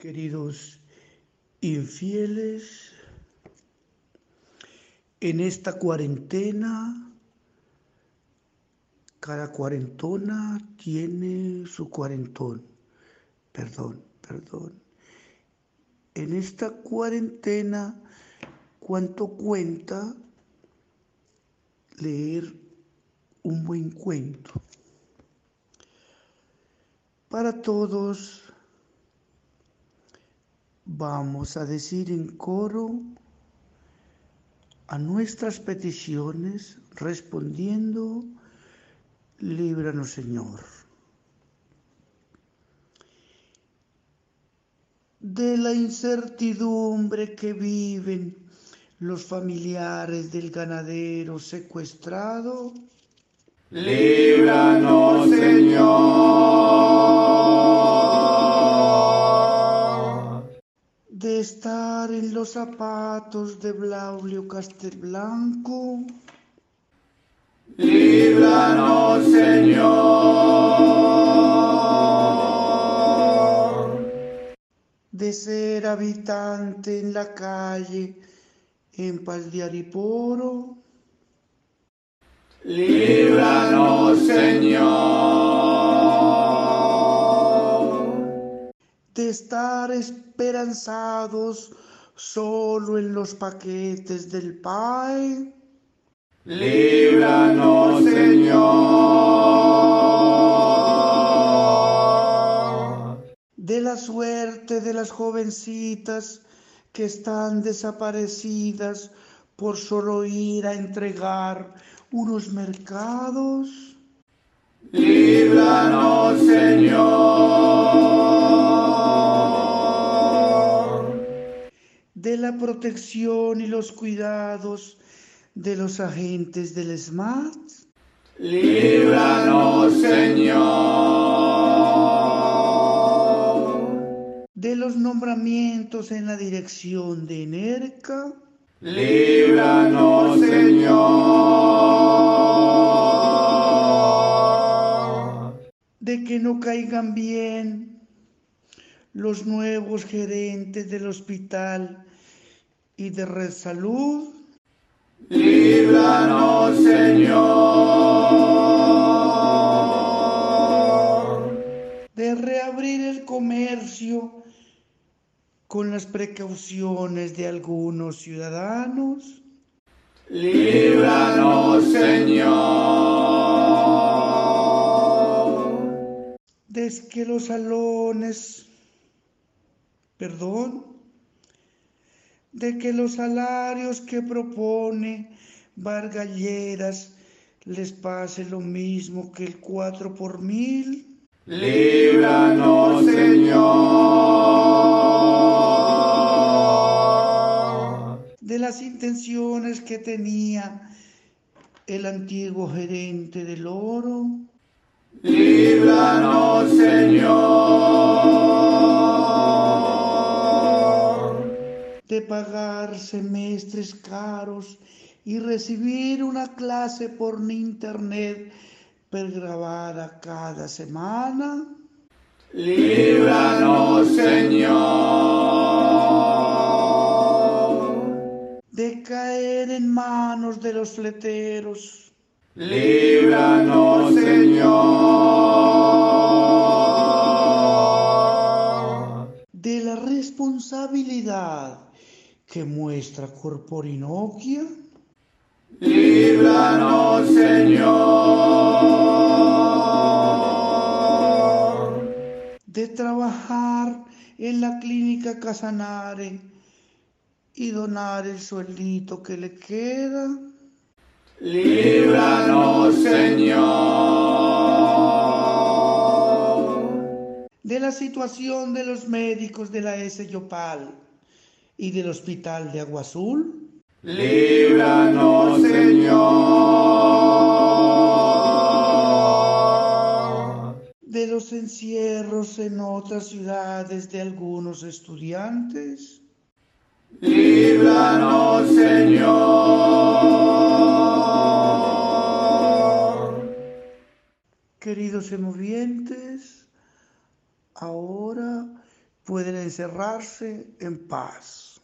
Queridos infieles, en esta cuarentena, cada cuarentona tiene su cuarentón. Perdón. En esta cuarentena, ¿cuánto cuenta leer un buen cuento? Para todos, vamos a decir en coro a nuestras peticiones, respondiendo: líbranos, Señor. De la incertidumbre que viven los familiares del ganadero secuestrado, líbranos, Señor. de estar en los zapatos de Braulio Castelblanco, líbranos, Señor. de ser habitante en la calle en Paz de Ariporo, líbranos, Señor. de estar esperanzados solo en los paquetes del PAE, líbranos, Señor. de la suerte de las jovencitas que están desaparecidas por solo ir a entregar unos mercados, líbranos, Señor. de la protección y los cuidados de los agentes del SMAT, líbranos, Señor. de los nombramientos en la dirección de ENERCA, líbranos, Señor. de que no caigan bien los nuevos gerentes del hospital y de Red Salud, líbranos, Señor. de reabrir el comercio con las precauciones de algunos ciudadanos, líbranos, Señor. de que los salones, de que los salarios que propone Vargas Lleras les pase lo mismo que el 4 por 1000, líbranos, Señor. de las intenciones que tenía el antiguo gerente del Oro, líbranos, Señor. de pagar semestres caros y recibir una clase por internet pregrabada cada semana, líbranos, Señor. de caer en manos de los fleteros, líbranos, Señor. de la responsabilidad que muestra Corporinoquia, líbranos, Señor. de trabajar en la clínica Casanare y donar el sueldito que le queda, líbranos, Señor. de la situación de los médicos de la S. Yopal y del Hospital de Agua Azul, líbranos, Señor. de los encierros en otras ciudades de algunos estudiantes, líbranos, Señor. Queridos emovientes, ahora pueden encerrarse en paz.